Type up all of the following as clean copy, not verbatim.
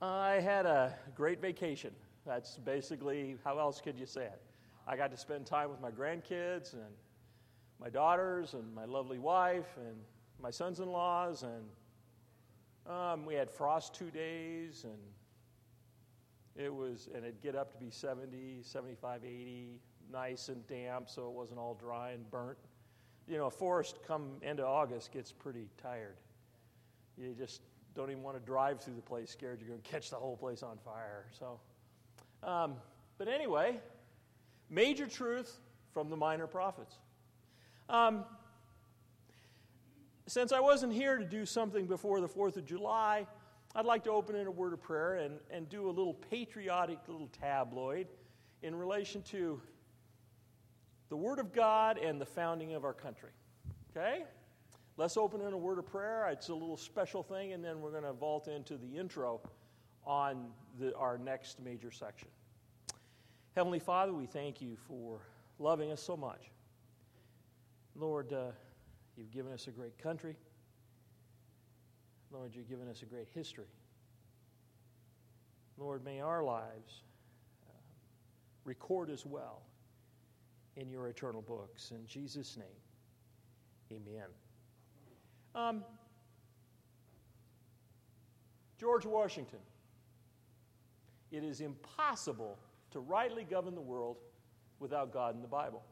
I had a great vacation. That's basically, how else could you say it? I got to spend time with my grandkids and my daughters and my lovely wife and my sons-in-laws, and we had frost 2 days, and it'd get up to be 70, 75, 80, nice and damp, so it wasn't all dry and burnt. You know, a forest come into August gets pretty tired. You just don't even want to drive through the place, scared you're going to catch the whole place on fire. So, but anyway, major truth from the minor prophets. Since I wasn't here to do something before the 4th of July, I'd like to open in a word of prayer and do a little patriotic little tabloid in relation to the Word of God and the founding of our country. Okay? Let's open in a word of prayer. It's a little special thing, and then we're going to vault into the intro on our next major section. Heavenly Father, we thank you for loving us so much. Lord, you've given us a great country. Lord, you've given us a great history. Lord, may our lives record as well in your eternal books. In Jesus' name, amen. George Washington. It is impossible to rightly govern the world without God and the Bible.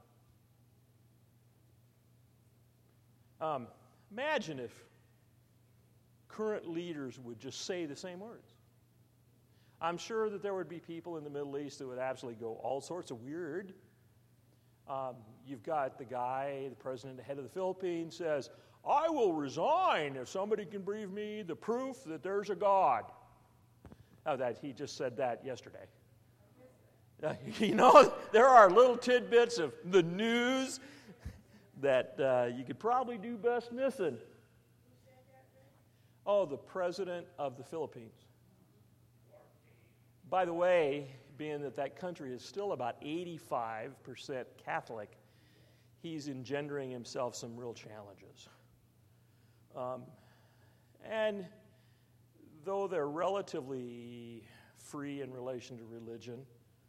Imagine if current leaders would just say the same words. I'm sure that there would be people in the Middle East that would absolutely go all sorts of weird. You've got the guy, the president, the head of the Philippines, says, I will resign if somebody can bring me the proof that there's a God. Oh, that he just said that yesterday. You know, there are little tidbits of the news that you could probably do best missing. Oh, the president of the Philippines. By the way, being that that country is still about 85% Catholic, he's engendering himself some real challenges. And though they're relatively free in relation to religion,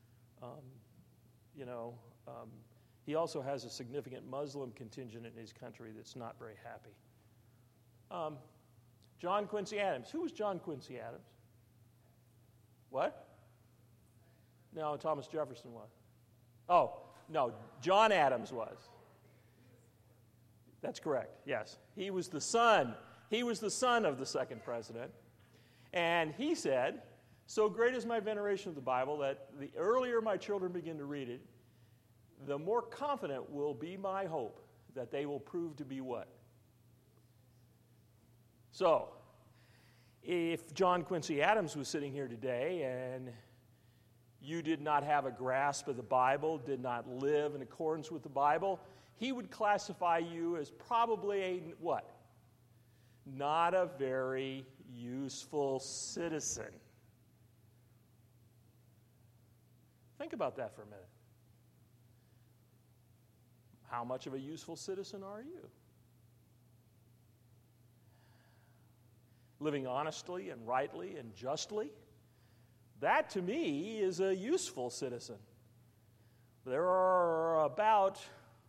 he also has a significant Muslim contingent in his country that's not very happy. John Quincy Adams. Who was John Quincy Adams? What? No, Thomas Jefferson was. Oh, no, John Adams was. That's correct, yes. He was the son. He was the son of the second president. And he said, so great is my veneration of the Bible that the earlier my children begin to read it, the more confident will be my hope that they will prove to be what? So, if John Quincy Adams was sitting here today and you did not have a grasp of the Bible, did not live in accordance with the Bible, he would classify you as probably a what? Not a very useful citizen. Think about that for a minute. How much of a useful citizen are you? Living honestly and rightly and justly? That, to me, is a useful citizen. There are about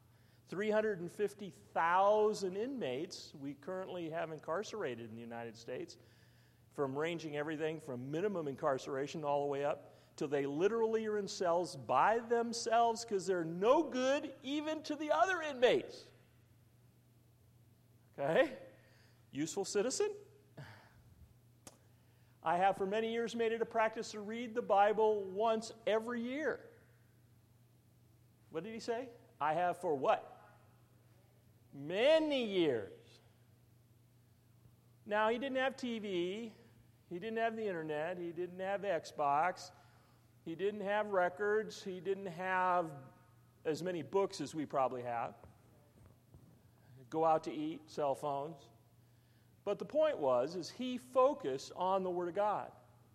350,000 inmates we currently have incarcerated in the United States, from ranging everything from minimum incarceration all the way up till they literally are in cells by themselves because they're no good even to the other inmates. Okay? Useful citizen? I have for many years made it a practice to read the Bible once every year. What did he say? I have for what? Many years. Now, he didn't have TV. He didn't have the internet. He didn't have Xbox. He didn't have records. He didn't have as many books as we probably have. Go out to eat, cell phones. But the point is he focused on the Word of God.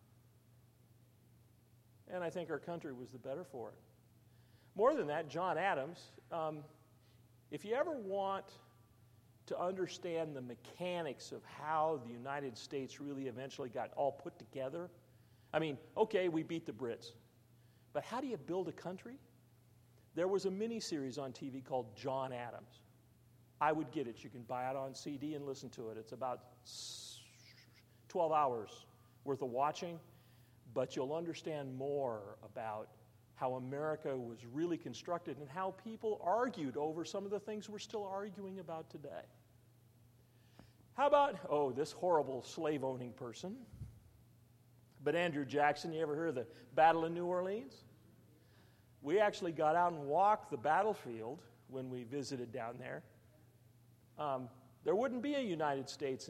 And I think our country was the better for it. More than that, John Adams, if you ever want to understand the mechanics of how the United States really eventually got all put together, I mean, okay, we beat the Brits. But how do you build a country? There was a mini-series on TV called John Adams. I would get it. You can buy it on CD and listen to it. It's about 12 hours worth of watching, but you'll understand more about how America was really constructed and how people argued over some of the things we're still arguing about today. How about, this horrible slave-owning person? But Andrew Jackson, you ever heard of the Battle of New Orleans? We actually got out and walked the battlefield when we visited down there. There wouldn't be a United States in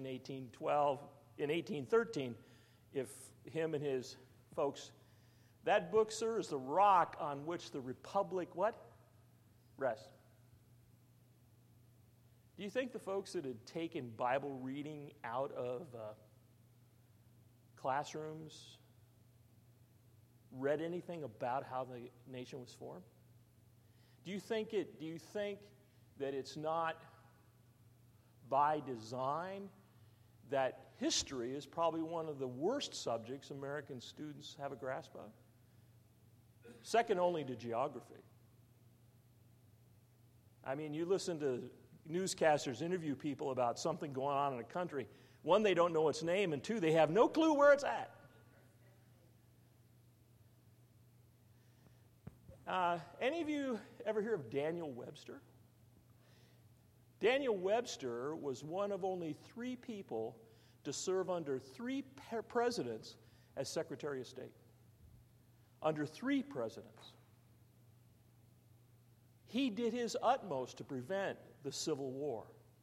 1813, if him and his folks. That book, sir, is the rock on which the republic, rests. Do you think the folks that had taken Bible reading out of classrooms read anything about how the nation was formed? Do you think that it's not by design that history is probably one of the worst subjects American students have a grasp of? Second only to geography. I mean, you listen to newscasters interview people about something going on in a country. One, they don't know its name, and two, they have no clue where it's at. Any of you ever hear of Daniel Webster? Daniel Webster was one of only 3 people to serve under 3 presidents as Secretary of State. Under 3 presidents. He did his utmost to prevent the Civil War.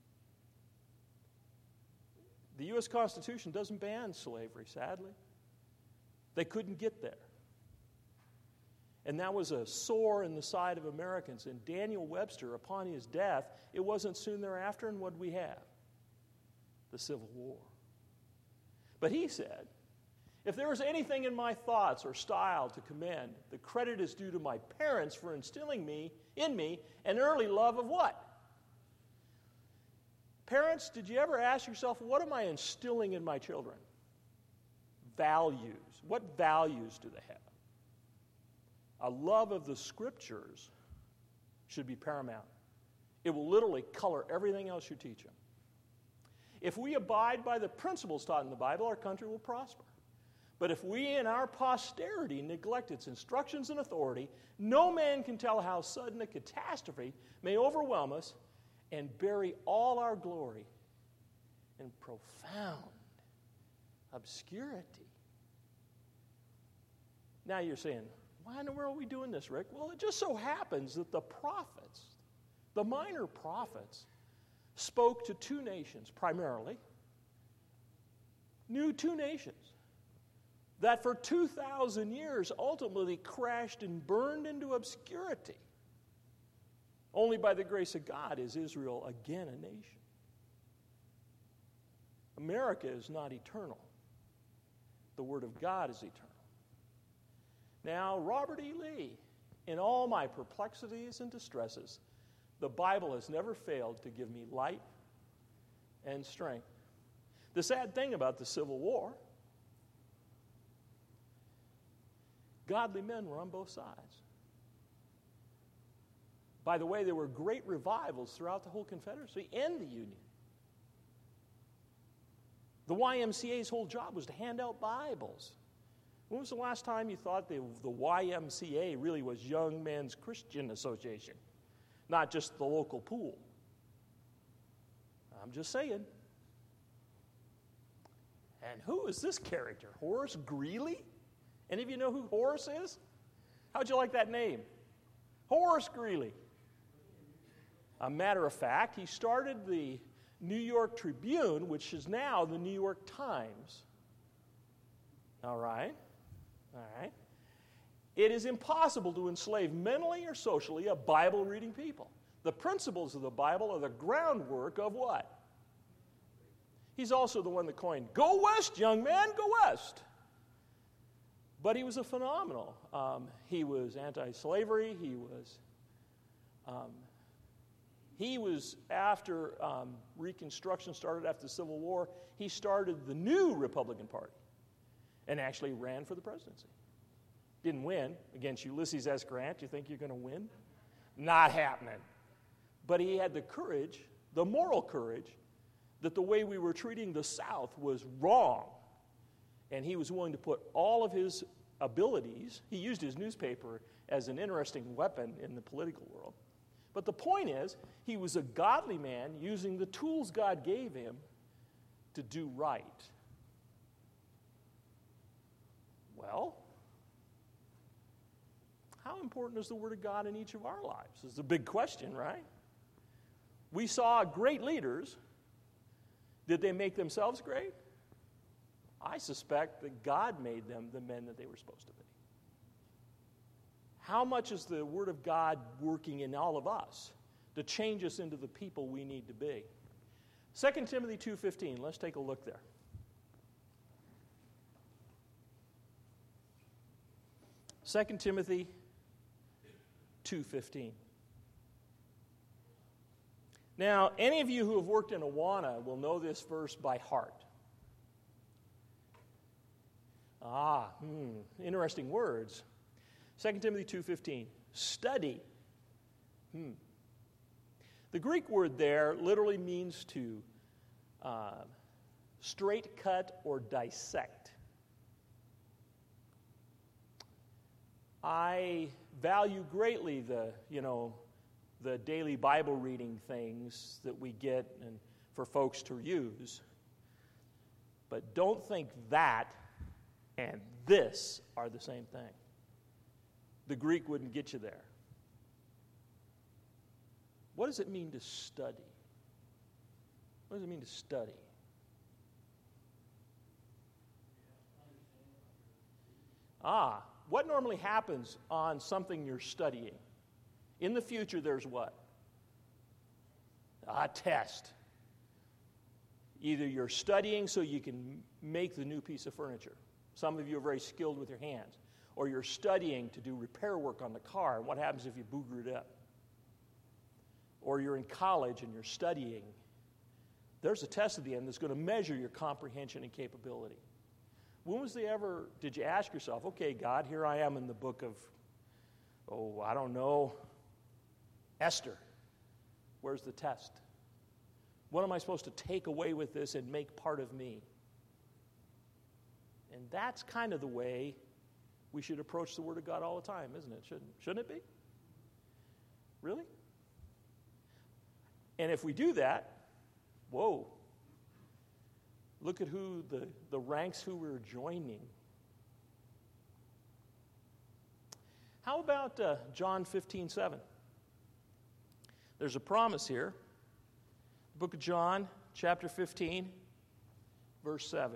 The U.S. Constitution doesn't ban slavery, sadly. They couldn't get there. And that was a sore in the side of Americans. And Daniel Webster, upon his death, it wasn't soon thereafter, and what did we have? The Civil War. But he said, if there is anything in my thoughts or style to commend, the credit is due to my parents for instilling in me an early love of what? Parents, did you ever ask yourself, what am I instilling in my children? Values. What values do they have? A love of the Scriptures should be paramount. It will literally color everything else you teach them. If we abide by the principles taught in the Bible, our country will prosper. But if we in our posterity neglect its instructions and authority, no man can tell how sudden a catastrophe may overwhelm us and bury all our glory in profound obscurity. Now you're saying, why in the world are we doing this, Rick? Well, it just so happens that the prophets, the minor prophets, spoke to 2 nations primarily, two nations that for 2,000 years ultimately crashed and burned into obscurity. Only by the grace of God is Israel again a nation. America is not eternal. The Word of God is eternal. Now, Robert E. Lee, in all my perplexities and distresses, the Bible has never failed to give me light and strength. The sad thing about the Civil War, godly men were on both sides. By the way, there were great revivals throughout the whole Confederacy and the Union. The YMCA's whole job was to hand out Bibles. When was the last time you thought the YMCA really was Young Men's Christian Association, not just the local pool? I'm just saying. And who is this character? Horace Greeley? Any of you know who Horace is? How'd you like that name? Horace Greeley. A matter of fact, he started the New York Tribune, which is now the New York Times. All right. It is impossible to enslave mentally or socially a Bible-reading people. The principles of the Bible are the groundwork of what? He's also the one that coined, "Go west, young man, go west." But he was a phenomenal. He was anti-slavery. He was after Reconstruction started after the Civil War, he started the new Republican Party. and actually ran for the presidency. Didn't win against Ulysses S. Grant. You think you're going to win? Not happening. But he had the courage, the moral courage, that the way we were treating the South was wrong. And he was willing to put all of his abilities, he used his newspaper as an interesting weapon in the political world. But the point is, he was a godly man using the tools God gave him to do right. Well, how important is the Word of God in each of our lives? It's a big question, right? We saw great leaders. Did they make themselves great? I suspect that God made them the men that they were supposed to be. How much is the Word of God working in all of us to change us into the people we need to be? 2 Timothy 2:15, let's take a look there. 2 Timothy 2:15. Now, any of you who have worked in Awana will know this verse by heart. Interesting words. 2 Timothy 2:15. Study. The Greek word there literally means to straight cut or dissect. I value greatly the daily Bible reading things that we get and for folks to use. But don't think that and this are the same thing. The Greek wouldn't get you there. What does it mean to study? What does it mean to study? What normally happens on something you're studying? In the future, there's what? A test. Either you're studying so you can make the new piece of furniture. Some of you are very skilled with your hands. Or you're studying to do repair work on the car. What happens if you booger it up? Or you're in college and you're studying. There's a test at the end that's going to measure your comprehension and capability. When did you ask yourself, okay, God, here I am in the book of, Esther. Where's the test? What am I supposed to take away with this and make part of me? And that's kind of the way we should approach the Word of God all the time, isn't it? Shouldn't it be? Really? And if we do that, look at who the ranks who we're joining. How about John 15:7? There's a promise here. The book of John, chapter 15, verse 7.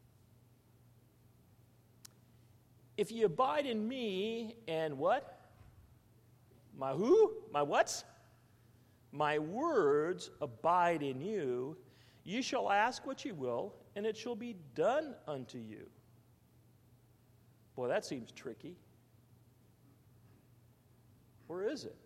If ye abide in me, and what? My who? My what? My words abide in you, ye shall ask what ye will, and it shall be done unto you. Boy, that seems tricky. Or is it?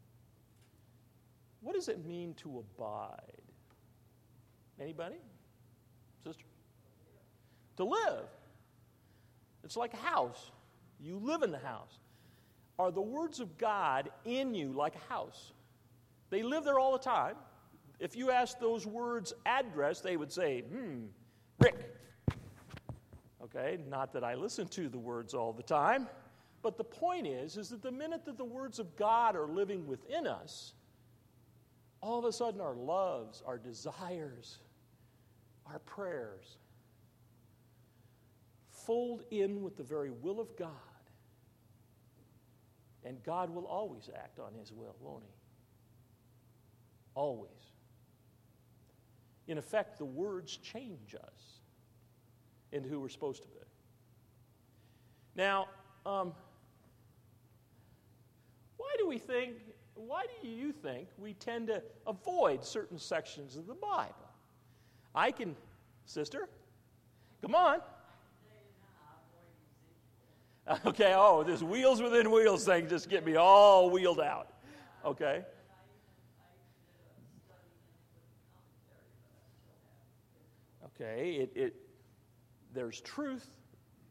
What does it mean to abide? Anybody? Sister? To live. It's like a house. You live in the house. Are the words of God in you like a house? They live there all the time. If you ask those words address, they would say, Rick. Okay, not that I listen to the words all the time, but the point is that the minute that the words of God are living within us, all of a sudden our loves, our desires, our prayers fold in with the very will of God. And God will always act on His will, won't He? Always. In effect, the words change us into who we're supposed to be. Now, why do you think we tend to avoid certain sections of the Bible? Sister, come on. Okay, this wheels within wheels thing just get me all wheeled out. Okay. Okay, there's truth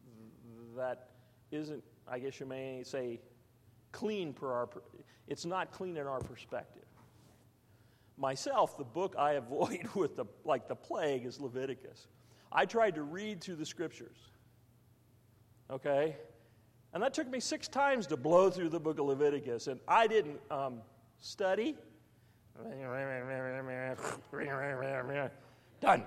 that isn't, I guess you may say, clean it's not clean in our perspective. Myself, the book I avoid with the plague is Leviticus. I tried to read through the scriptures. Okay? And that took me 6 times to blow through the book of Leviticus, and I didn't study. Done.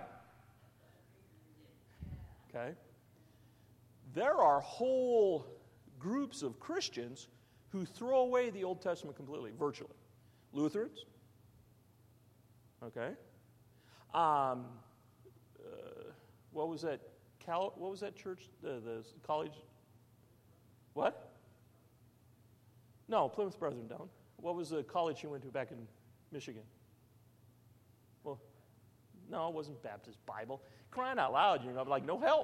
Okay? There are whole groups of Christians who throw away the Old Testament completely, virtually. Lutherans. Okay? What was that? What was that church? The college? What? No, Plymouth Brethren don't. What was the college you went to back in Michigan? Well, no, it wasn't Baptist Bible. Crying out loud, you know, I'm like, no help.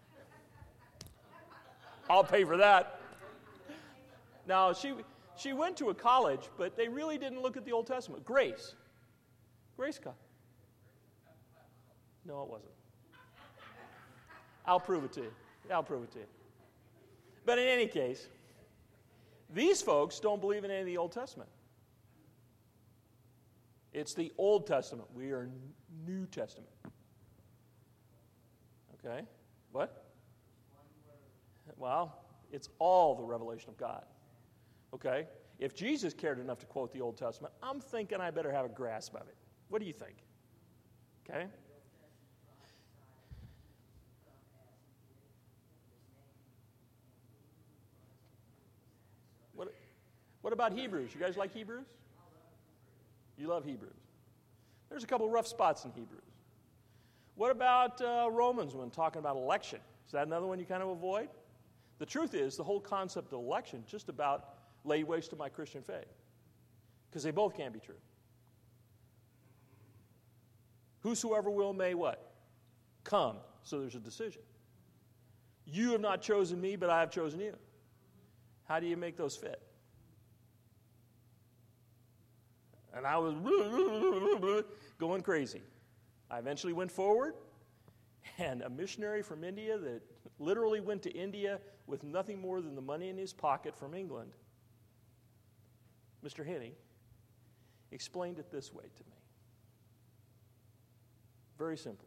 I'll pay for that. Now, she went to a college, but they really didn't look at the Old Testament. Grace College. No, it wasn't. I'll prove it to you. But in any case, these folks don't believe in any of the Old Testament. It's the Old Testament. We are New Testament. Okay? What? Well, it's all the revelation of God. Okay? If Jesus cared enough to quote the Old Testament, I'm thinking I better have a grasp of it. What do you think? Okay? What about Hebrews? You guys like Hebrews? You love Hebrews. There's a couple rough spots in Hebrews. What about Romans when talking about election? Is that another one you kind of avoid? The truth is, the whole concept of election just about laid waste to my Christian faith. Because they both can't be true. Whosoever will may what? Come. So there's a decision. You have not chosen me, but I have chosen you. How do you make those fit? And I was going crazy. I eventually went forward, and a missionary from India that literally went to India with nothing more than the money in his pocket from England, Mr. Henny, explained it this way to me. Very simply.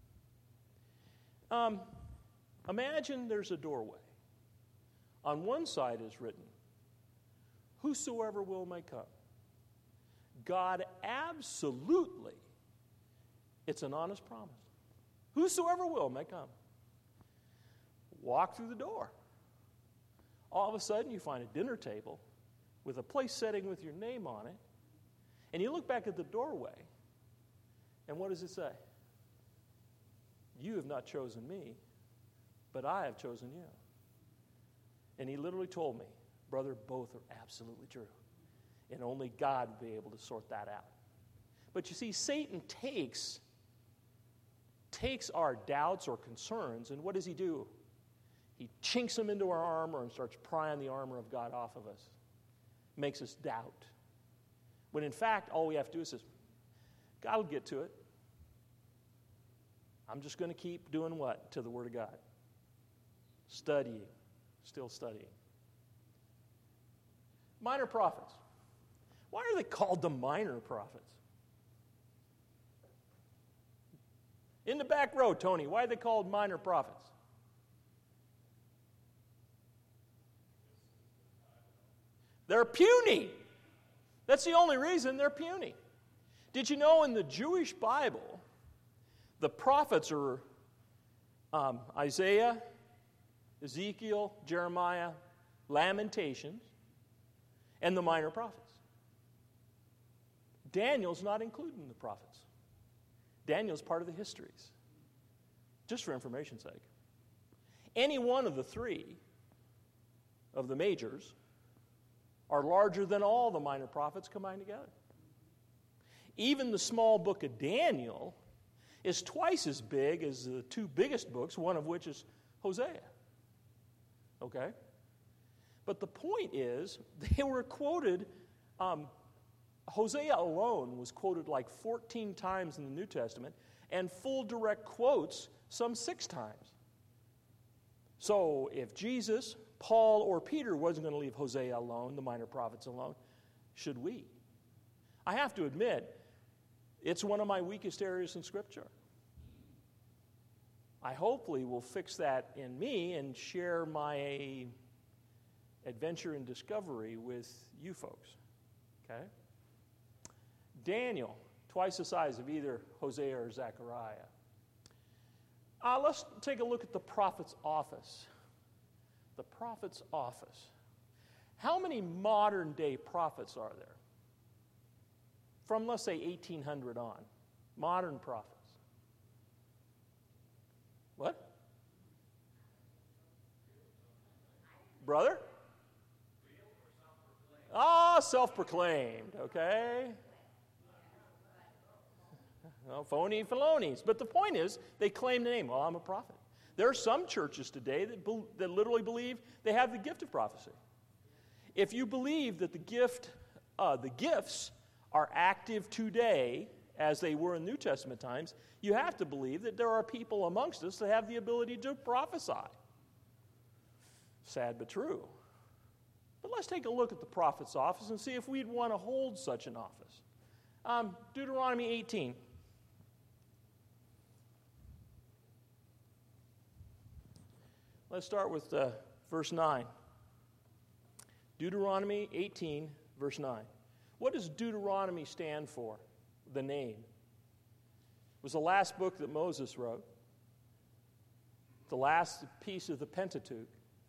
Imagine there's a doorway. On one side is written, whosoever will may come. God absolutely, it's an honest promise. Whosoever will may come. Walk through the door. All of a sudden you find a dinner table with a place setting with your name on it, and you look back at the doorway, and what does it say? You have not chosen me, but I have chosen you. And he literally told me, brother, both are absolutely true. And only God will be able to sort that out. But you see, Satan takes our doubts or concerns, and what does he do? He chinks them into our armor and starts prying the armor of God off of us. Makes us doubt. When in fact, all we have to do is say, God will get to it. I'm just going to keep doing what? To the Word of God. Studying. Still studying. Minor prophets. Why are they called the minor prophets? In the back row, Tony, why are they called minor prophets? They're puny. That's the only reason they're puny. Did you know in the Jewish Bible, the prophets are Isaiah, Ezekiel, Jeremiah, Lamentations, and the minor prophets? Daniel's not included in the prophets. Daniel's part of the histories. Just for information's sake. Any one of the three of the majors are larger than all the minor prophets combined together. Even the small book of Daniel is twice as big as the two biggest books, one of which is Hosea. Okay? But the point is, they were quoted, Hosea alone was quoted like 14 times in the New Testament, and full direct quotes some 6 times. So if Jesus, Paul, or Peter wasn't going to leave Hosea alone, the minor prophets alone, should we? I have to admit, it's one of my weakest areas in Scripture. I hopefully will fix that in me and share my adventure and discovery with you folks. Okay? Daniel, twice the size of either Hosea or Zechariah. Let's take a look at the prophet's office. The prophet's office. How many modern day prophets are there? From, let's say, 1800 on. Modern prophets. What? Brother? Self-proclaimed, okay? Well, phony philonies. But the point is, they claim the name. Well, I'm a prophet. There are some churches today that literally believe they have the gift of prophecy. If you believe that the gifts are active today, as they were in New Testament times, you have to believe that there are people amongst us that have the ability to prophesy. Sad but true. But let's take a look at the prophet's office and see if we'd want to hold such an office. Deuteronomy 18. Let's start with verse 9. Deuteronomy 18, verse 9. What does Deuteronomy stand for? The name. It was the last book that Moses wrote. The last piece of the Pentateuch.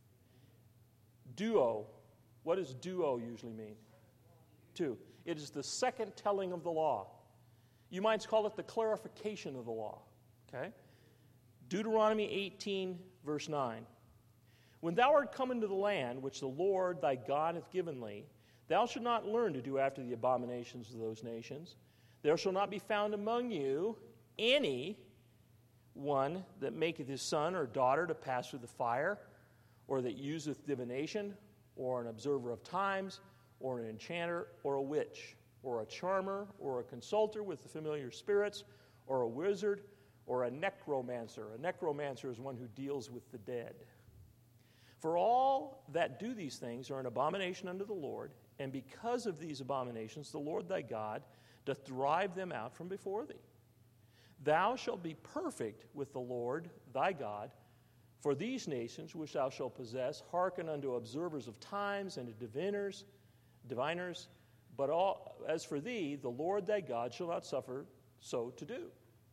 Duo. What does duo usually mean? Two. It is the second telling of the law. You might call it the clarification of the law. Okay? Deuteronomy 18, verse 9. When thou art come into the land which the Lord thy God hath given thee, thou shalt not learn to do after the abominations of those nations. There shall not be found among you any one that maketh his son or daughter to pass through the fire, or that useth divination, or an observer of times, or an enchanter, or a witch, or a charmer, or a consulter with the familiar spirits, or a wizard, or a necromancer. A necromancer is one who deals with the dead. For all that do these things are an abomination unto the Lord, and because of these abominations the Lord thy God doth drive them out from before thee. Thou shalt be perfect with the Lord thy God, for these nations which thou shalt possess hearken unto observers of times and to diviners, but as for thee, the Lord thy God shall not suffer so to do.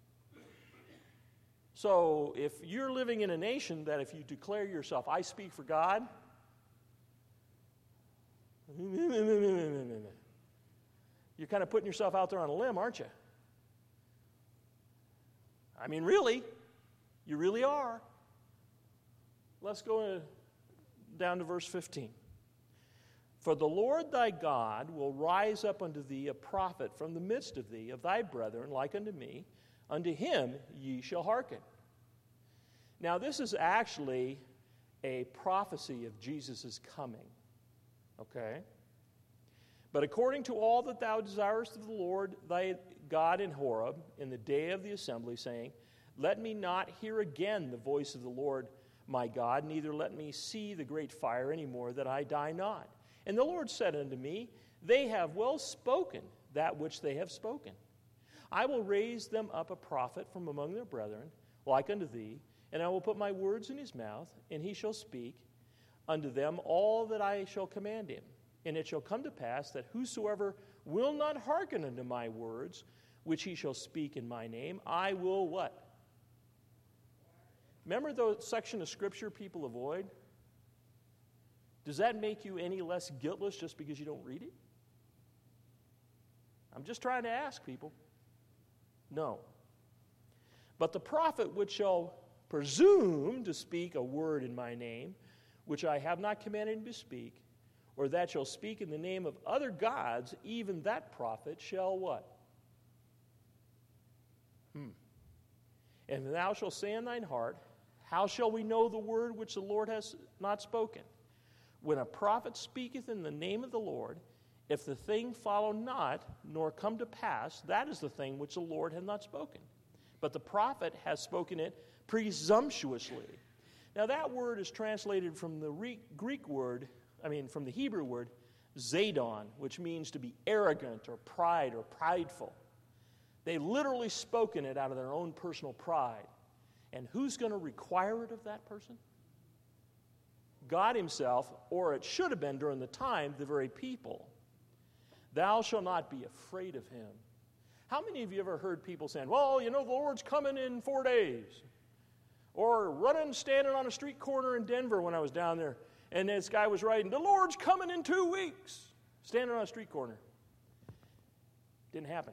So if you're living in a nation that if you declare yourself, I speak for God, you're kind of putting yourself out there on a limb, aren't you? I mean, really, you really are. Let's go down to verse 15. For the Lord thy God will rise up unto thee a prophet from the midst of thee, of thy brethren, like unto me. Unto him ye shall hearken. Now, this is actually a prophecy of Jesus' coming. Okay? But according to all that thou desirest of the Lord thy God in Horeb, in the day of the assembly, saying, let me not hear again the voice of the Lord my God, neither let me see the great fire any more, that I die not. And the Lord said unto me, they have well spoken that which they have spoken. I will raise them up a prophet from among their brethren, like unto thee, and I will put my words in his mouth, and he shall speak unto them all that I shall command him. And it shall come to pass that whosoever will not hearken unto my words, which he shall speak in my name, I will what? Remember the section of Scripture people avoid? Does that make you any less guiltless just because you don't read it? I'm just trying to ask people. No. But the prophet which shall presume to speak a word in my name, which I have not commanded him to speak, or that shall speak in the name of other gods, even that prophet shall what? And thou shalt say in thine heart, how shall we know the word which the Lord has not spoken? When a prophet speaketh in the name of the Lord, if the thing follow not, nor come to pass, that is the thing which the Lord hath not spoken. But the prophet has spoken it presumptuously. Now that word is translated from the from the Hebrew word, Zadon, which means to be arrogant or pride or prideful. They literally spoken it out of their own personal pride. And who's going to require it of that person? God himself, or it should have been during the time, the very people. Thou shalt not be afraid of him. How many of you ever heard people saying, well, the Lord's coming in 4 days? Or standing on a street corner in Denver when I was down there, and this guy was writing, the Lord's coming in 2 weeks. Standing on a street corner. Didn't happen.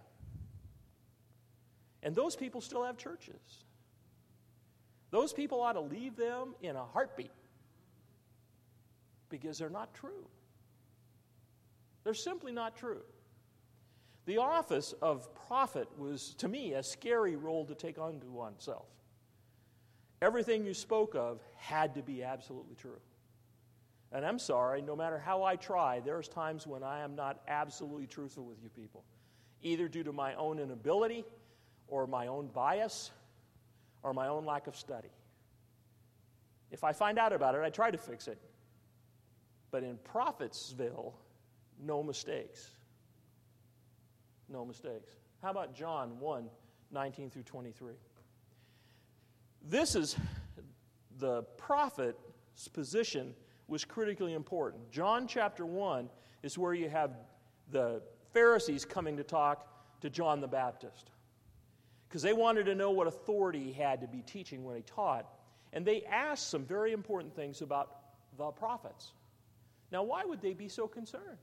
And those people still have churches. Those people ought to leave them in a heartbeat. Because they're not true. They're simply not true. The office of prophet was, to me, a scary role to take on to oneself. Everything you spoke of had to be absolutely true. And I'm sorry, no matter how I try, there's times when I am not absolutely truthful with you people. Either due to my own inability, or my own bias, or my own lack of study. If I find out about it, I try to fix it. But in Prophettsville, no mistakes. No mistakes. How about John 1, 19 through 23? This is the prophet's position was critically important. John chapter 1 is where you have the Pharisees coming to talk to John the Baptist. Because they wanted to know what authority he had to be teaching when he taught. And they asked some very important things about the prophets. Now, why would they be so concerned?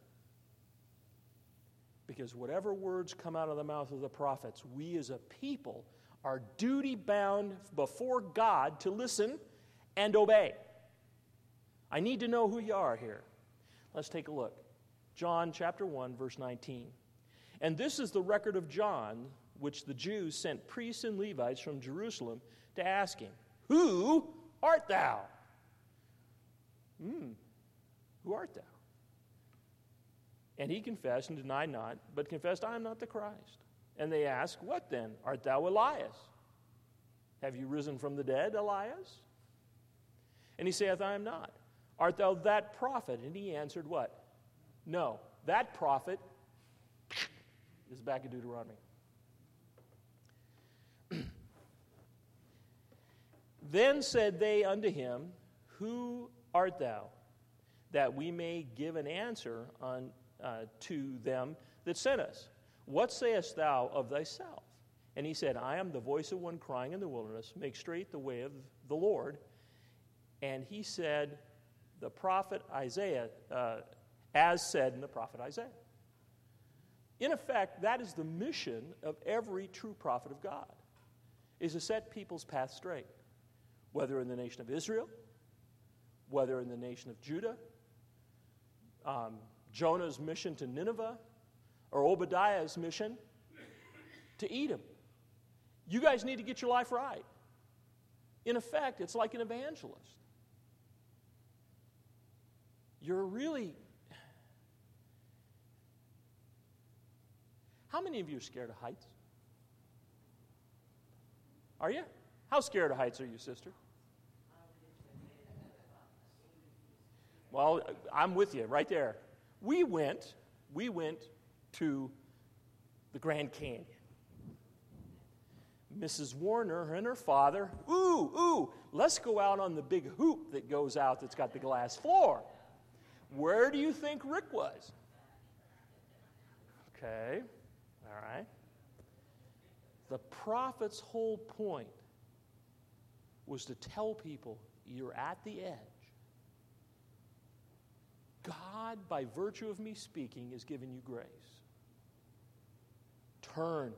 Because whatever words come out of the mouth of the prophets, we as a people are duty-bound before God to listen and obey. I need to know who you are here. Let's take a look. John chapter 1, verse 19. And this is the record of John, which the Jews sent priests and Levites from Jerusalem to ask him, Who art thou? Who art thou? And he confessed and denied not, but confessed, I am not the Christ. And they asked, What then? Art thou Elias? Have you risen from the dead, Elias? And he saith, I am not. Art thou that prophet? And he answered, what? No, that prophet is back in Deuteronomy. Then said they unto him, Who art thou? That we may give an answer to them that sent us. What sayest thou of thyself? And he said, I am the voice of one crying in the wilderness, make straight the way of the Lord. And he said, the prophet Isaiah, as said in the prophet Isaiah. In effect, that is the mission of every true prophet of God, is to set people's path straight, whether in the nation of Israel, whether in the nation of Judah, Jonah's mission to Nineveh, or Obadiah's mission to Edom. You guys need to get your life right. In effect, it's like an evangelist. You're really... How many of you are scared of heights? Are you? How scared of heights are you, sister? Well, I'm with you right there. We went to the Grand Canyon. Mrs. Warner and her father, let's go out on the big hoop that goes out that's got the glass floor. Where do you think Rick was? Okay, all right. The prophet's whole point was to tell people you're at the edge. God, by virtue of me speaking, is giving you grace. Turn.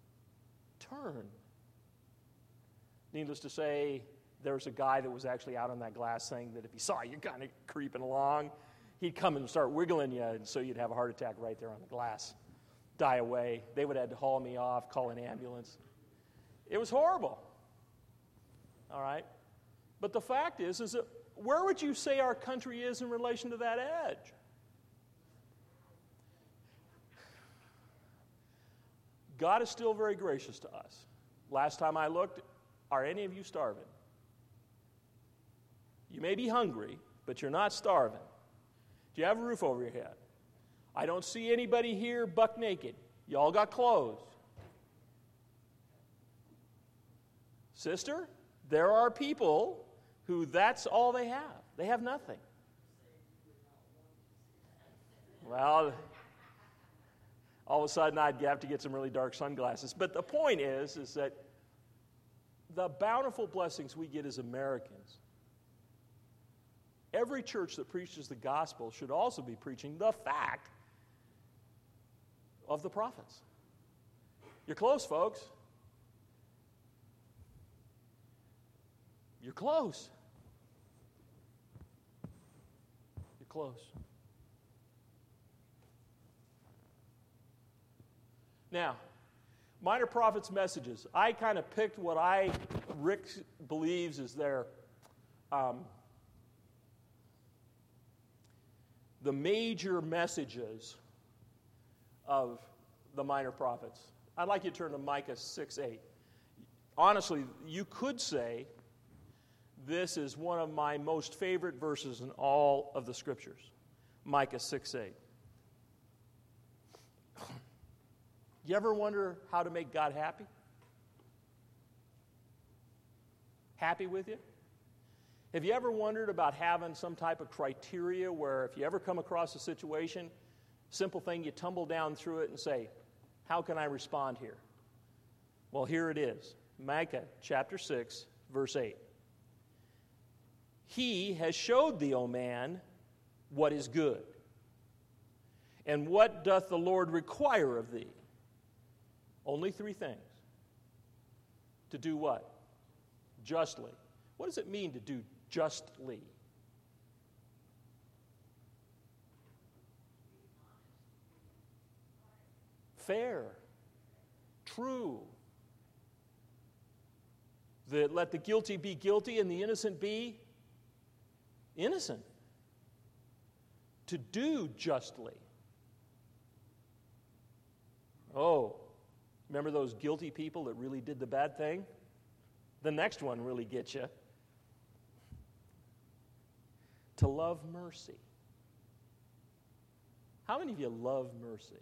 Needless to say, there was a guy that was actually out on that glass saying that if he saw you kind of creeping along, he'd come and start wiggling you, and so you'd have a heart attack right there on the glass. Die away. They would have to haul me off, call an ambulance. It was horrible. All right? But the fact is that where would you say our country is in relation to that edge? God is still very gracious to us. Last time I looked, are any of you starving? You may be hungry, but you're not starving. Do you have a roof over your head? I don't see anybody here buck naked. You all got clothes. Sister, there are people who that's all they have. They have nothing. Well, all of a sudden I'd have to get some really dark sunglasses. But the point is that the bountiful blessings we get as Americans, every church that preaches the gospel should also be preaching the fact of the prophets. You're close, folks. You're close. You're close. Now, minor prophets' messages. I kind of picked what Rick believes is their the major messages of the minor prophets. I'd like you to turn to Micah 6:8. Honestly, you could say this is one of my most favorite verses in all of the Scriptures. Micah 6:8. You ever wonder how to make God happy? Happy with you? Have you ever wondered about having some type of criteria where if you ever come across a situation, simple thing, you tumble down through it and say, how can I respond here? Well, here it is. Micah chapter 6, verse 8. He has showed thee, O man, what is good. And what doth the Lord require of thee? Only three things. To do what? Justly. What does it mean to do justly? Fair. True. Let the guilty be guilty and the innocent be innocent. To do justly. Oh, remember those guilty people that really did the bad thing? The next one really gets you. To love mercy. How many of you love mercy?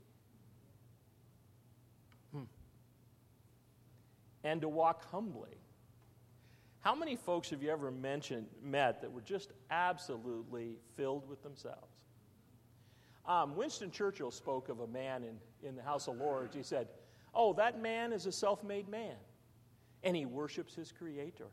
And to walk humbly. How many folks have you ever met that were just absolutely filled with themselves? Winston Churchill spoke of a man in the House of Lords. He said, oh, that man is a self-made man, and he worships his Creator.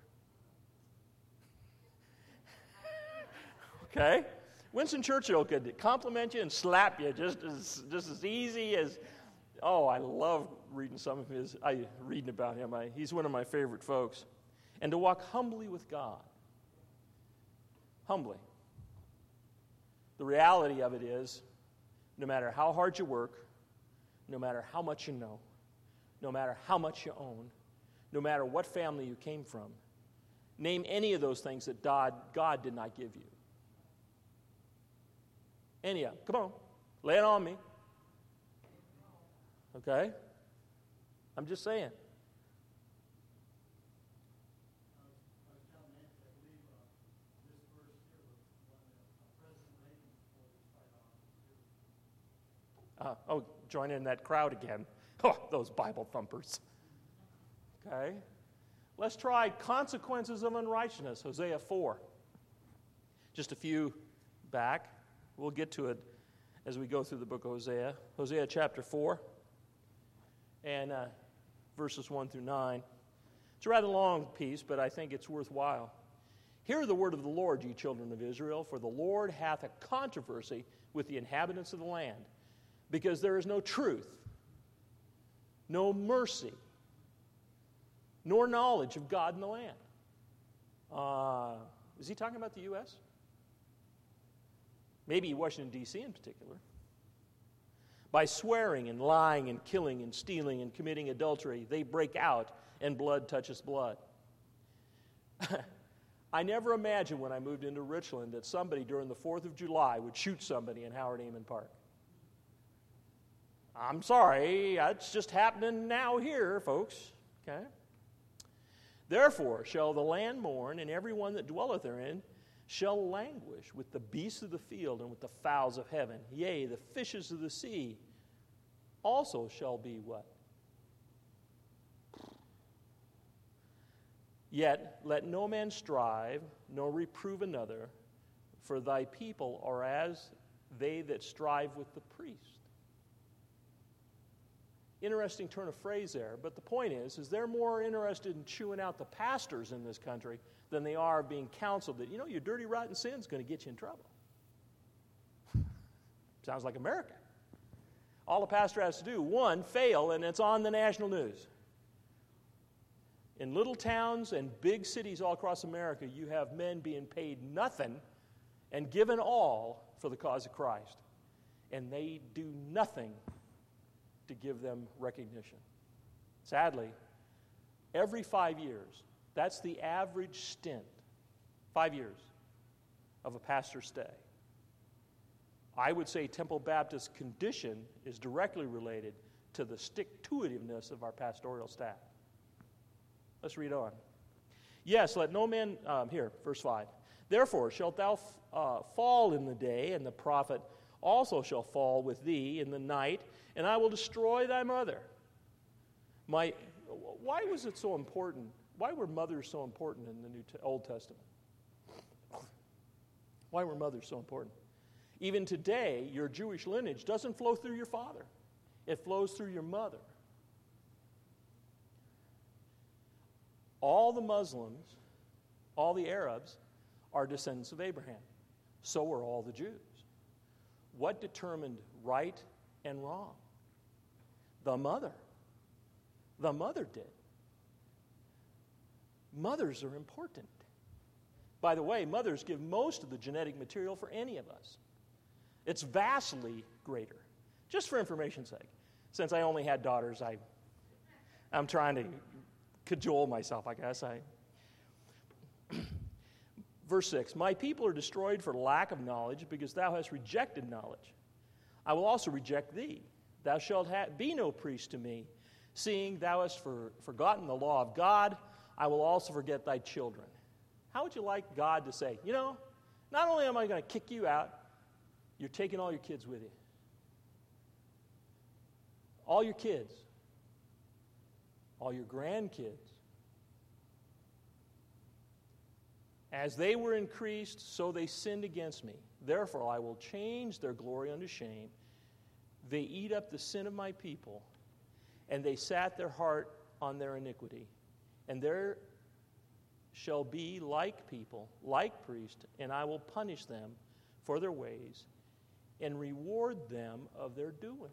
Okay? Winston Churchill could compliment you and slap you just as easy as, oh, I love reading reading about him. He's one of my favorite folks. And to walk humbly with God. Humbly. The reality of it is, no matter how hard you work, no matter how much you know, no matter how much you own, no matter what family you came from, name any of those things that God did not give you. Any of them. Come on. Lay it on me. Okay? I'm just saying. Join in that crowd again. Oh, those Bible thumpers. Okay. Let's try consequences of unrighteousness, Hosea 4. Just a few back. We'll get to it as we go through the book of Hosea. Hosea chapter 4 and verses 1 through 9. It's a rather long piece, but I think it's worthwhile. Hear the word of the Lord, ye children of Israel, for the Lord hath a controversy with the inhabitants of the land, because there is no truth, no mercy, nor knowledge of God in the land. Is he talking about the U.S.? Maybe Washington, D.C. in particular. By swearing and lying and killing and stealing and committing adultery, they break out and blood touches blood. I never imagined when I moved into Richland that somebody during the 4th of July would shoot somebody in Howard Amon Park. I'm sorry, it's just happening now here, folks. Okay? Therefore shall the land mourn, and every one that dwelleth therein shall languish with the beasts of the field and with the fowls of heaven. Yea, the fishes of the sea also shall be what? Yet let no man strive, nor reprove another, for thy people are as they that strive with the priest. Interesting turn of phrase there, but the point is they're more interested in chewing out the pastors in this country than they are being counseled that, your dirty, rotten sin's going to get you in trouble. Sounds like America. All the pastor has to do, one, fail, and it's on the national news. In little towns and big cities all across America, you have men being paid nothing and given all for the cause of Christ. And they do nothing to give them recognition. Sadly, every 5 years, that's the average stint, 5 years, of a pastor's stay. I would say Temple Baptist condition is directly related to the stick-to-itiveness of our pastoral staff. Let's read on. Yes, let no man, here, verse 5. Therefore shalt thou fall in the day, and the prophet also shall fall with thee in the night, and I will destroy thy mother. Why was it so important? Why were mothers so important in the Old Testament? Why were mothers so important? Even today, your Jewish lineage doesn't flow through your father. It flows through your mother. All the Muslims, all the Arabs, are descendants of Abraham. So are all the Jews. What determined right and wrong? The mother. The mother did. Mothers are important. By the way, mothers give most of the genetic material for any of us. It's vastly greater. Just for information's sake. Since I only had daughters, I'm trying to cajole myself, I guess. Verse 6, my people are destroyed for lack of knowledge, because thou hast rejected knowledge. I will also reject thee. Thou shalt be no priest to me, seeing thou hast forgotten the law of God. I will also forget thy children. How would you like God to say, not only am I going to kick you out, you're taking all your kids with you. All your kids. All your grandkids. As they were increased, so they sinned against me. Therefore I will change their glory unto shame. They eat up the sin of my people, and they sat their heart on their iniquity. And there shall be like people, like priests, and I will punish them for their ways and reward them of their doing.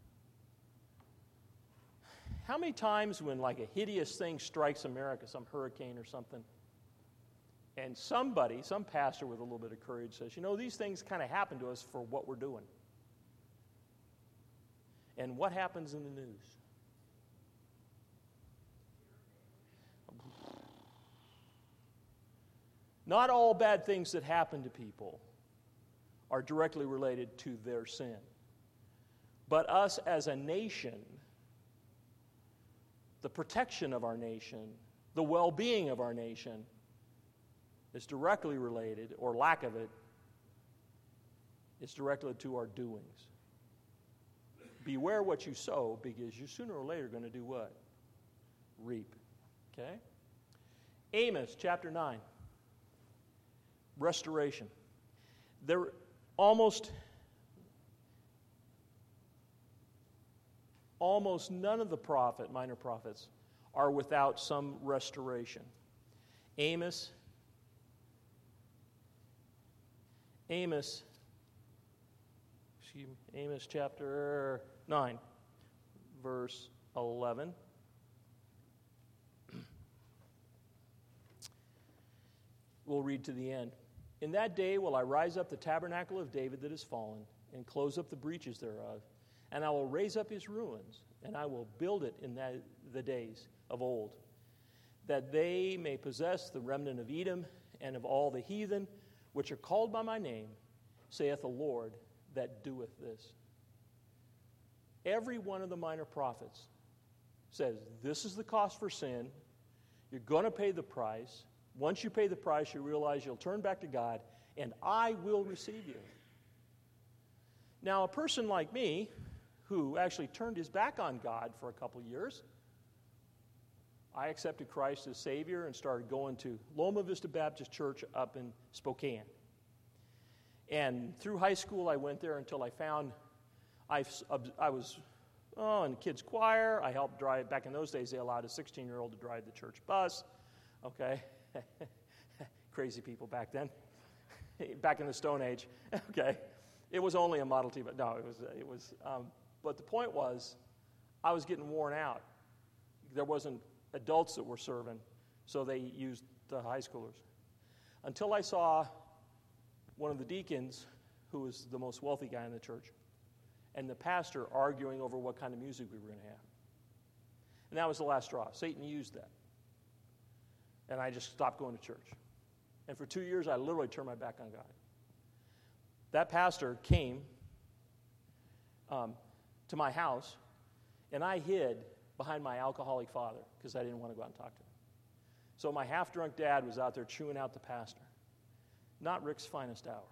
How many times when like a hideous thing strikes America, some hurricane or something, and some pastor with a little bit of courage says, these things kind of happen to us for what we're doing. And what happens in the news? Not all bad things that happen to people are directly related to their sin. But us as a nation, the protection of our nation, the well-being of our nation is directly related, or lack of it, is directly to our doings. Beware what you sow, because you're sooner or later going to do what? Reap. Okay? Amos chapter 9. Restoration. There almost none of the minor prophets are without some restoration. Amos chapter 9, verse 11. We'll read to the end. In that day will I rise up the tabernacle of David that is fallen, and close up the breaches thereof, and I will raise up his ruins, and I will build it in the days of old, that they may possess the remnant of Edom and of all the heathen, which are called by my name, saith the Lord that doeth this. Every one of the minor prophets says, this is the cost for sin. You're going to pay the price. Once you pay the price, you realize you'll turn back to God, and I will receive you. Now, a person like me, who actually turned his back on God for a couple of years, I accepted Christ as Savior and started going to Loma Vista Baptist Church up in Spokane. And through high school, I went there until I found I was in the kids' choir. I helped drive. Back in those days, they allowed a 16-year-old to drive the church bus. Okay. Crazy people back then. Back in the Stone Age. Okay. It was only a Model T, but no, it was. But the point was, I was getting worn out. There wasn't adults that were serving, so they used the high schoolers. Until I saw one of the deacons, who was the most wealthy guy in the church, and the pastor arguing over what kind of music we were going to have. And that was the last straw. Satan used that. And I just stopped going to church. And for 2 years, I literally turned my back on God. That pastor came to my house, and I hid behind my alcoholic father because I didn't want to go out and talk to him. So my half-drunk dad was out there chewing out the pastor. Not Rick's finest hour.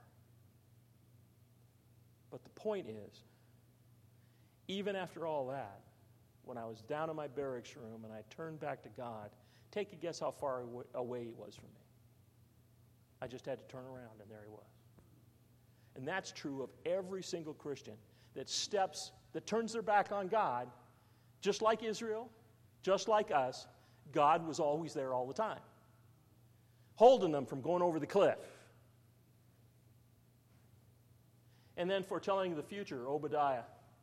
But the point is, even after all that, when I was down in my barracks room and I turned back to God, take a guess how far away he was from me. I just had to turn around, and there he was. And that's true of every single Christian that turns their back on God, just like Israel, just like us. God was always there all the time, holding them from going over the cliff. And then foretelling the future, Obadiah.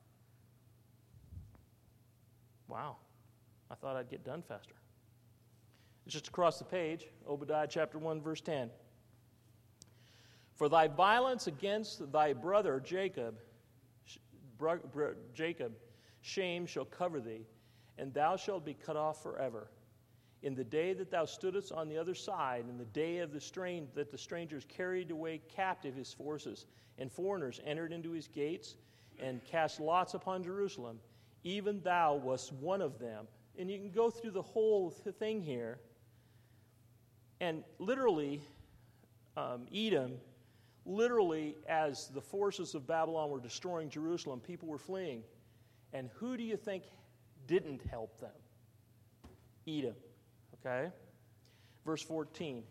Wow, I thought I'd get done faster. It's just across the page, Obadiah chapter 1, verse 10. For thy violence against thy brother Jacob, shame shall cover thee, and thou shalt be cut off forever. In the day that thou stoodest on the other side, in the day of that the strangers carried away captive his forces, and foreigners entered into his gates, and cast lots upon Jerusalem, even thou wast one of them. And you can go through the whole thing here. And literally, Edom, literally, as the forces of Babylon were destroying Jerusalem, people were fleeing. And who do you think didn't help them? Edom. Okay? Verse 14.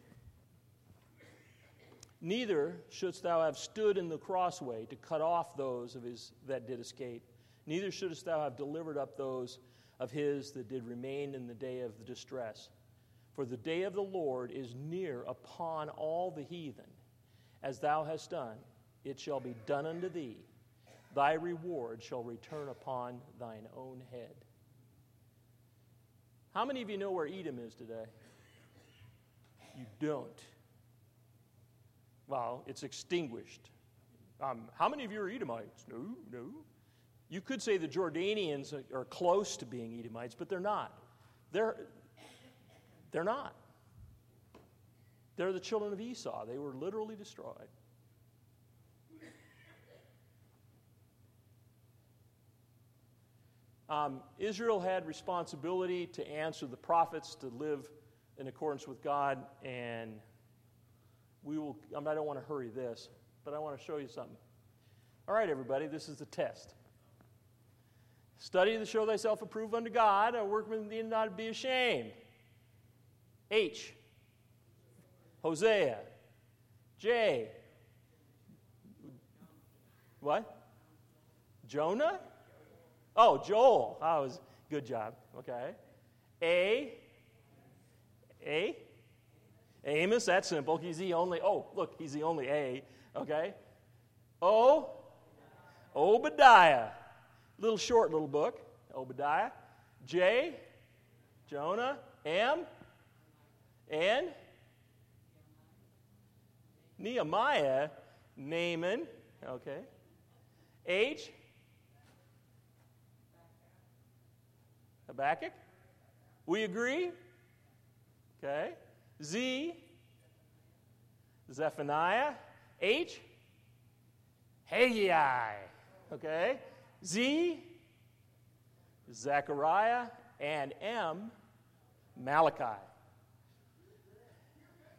Neither shouldst thou have stood in the crossway to cut off those of his that did escape. Neither shouldst thou have delivered up those of his that did remain in the day of the distress. For the day of the Lord is near upon all the heathen. As thou hast done, it shall be done unto thee. Thy reward shall return upon thine own head. How many of you know where Edom is today? You don't. Well, it's extinguished. How many of you are Edomites? No. You could say the Jordanians are close to being Edomites, but they're not. They're not. They're the children of Esau. They were literally destroyed. Israel had responsibility to answer the prophets, to live in accordance with God, and I don't want to hurry this, but I want to show you something. All right, everybody, this is the test. Study to show thyself approved unto God, a workman need not be ashamed. H. Hosea. J. What? Jonah? Oh, Joel. That was good job. Okay. A. Amos, that's simple. He's the only A. Okay. O. Obadiah. Little short little book. Obadiah. J. Jonah. M. And Nehemiah. Naaman. Okay. H. Habakkuk. We agree? Okay. Z. Zephaniah. H. Haggai. Okay. Z. Zechariah. And M. Malachi.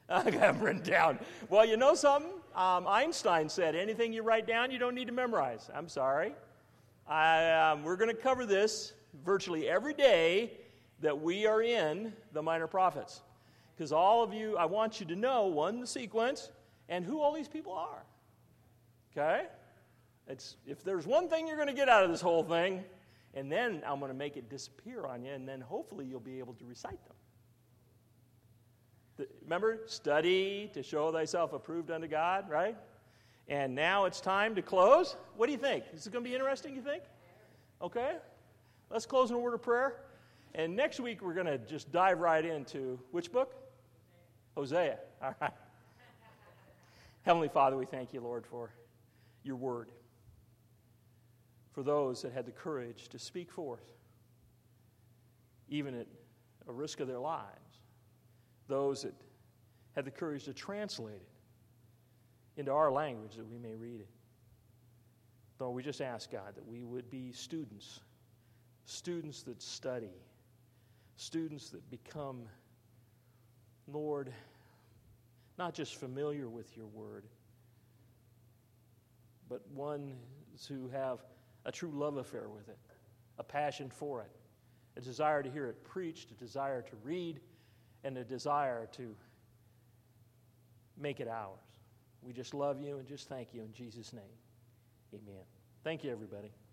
I got them written down. Well, you know something? Einstein said, anything you write down, you don't need to memorize. I'm sorry. We're going to cover this virtually every day that we are in the Minor Prophets. Because all of you, I want you to know, one, the sequence, and who all these people are. Okay? If there's one thing you're going to get out of this whole thing, and then I'm going to make it disappear on you, and then hopefully you'll be able to recite them. Remember, study to show thyself approved unto God, right? And now it's time to close. What do you think? Is it going to be interesting, you think? Okay. Let's close in a word of prayer. And next week we're going to just dive right into which book? Hosea. All right. Heavenly Father, we thank you, Lord, for your word. For those that had the courage to speak forth, even at a risk of their lives. Those that had the courage to translate it into our language that we may read it. Lord, we just ask, God, that we would be students that study, students that become, Lord, not just familiar with your word, but ones who have a true love affair with it, a passion for it, a desire to hear it preached, a desire to read, and a desire to make it ours. We just love you and just thank you in Jesus' name. Amen. Thank you, everybody.